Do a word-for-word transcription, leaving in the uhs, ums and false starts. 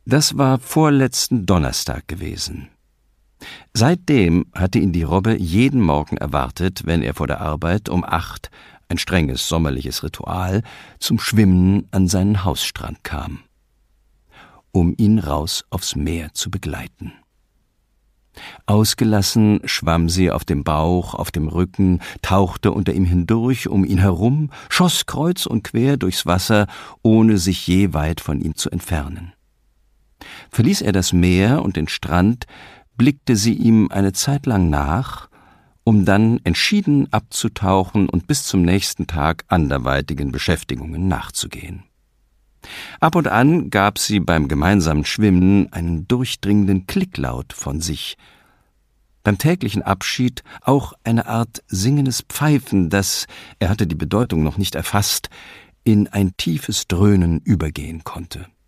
Das war vorletzten Donnerstag gewesen. Seitdem hatte ihn die Robbe jeden Morgen erwartet, wenn er vor der Arbeit um acht, ein strenges sommerliches Ritual, zum Schwimmen an seinen Hausstrand kam, um ihn raus aufs Meer zu begleiten. Ausgelassen schwamm sie auf dem Bauch, auf dem Rücken, tauchte unter ihm hindurch, um ihn herum, schoss kreuz und quer durchs Wasser, ohne sich je weit von ihm zu entfernen. Verließ er das Meer und den Strand, blickte sie ihm eine Zeit lang nach, um dann entschieden abzutauchen und bis zum nächsten Tag anderweitigen Beschäftigungen nachzugehen. Ab und an gab sie beim gemeinsamen Schwimmen einen durchdringenden Klicklaut von sich. Beim täglichen Abschied auch eine Art singendes Pfeifen, das, er hatte die Bedeutung noch nicht erfasst, in ein tiefes Dröhnen übergehen konnte.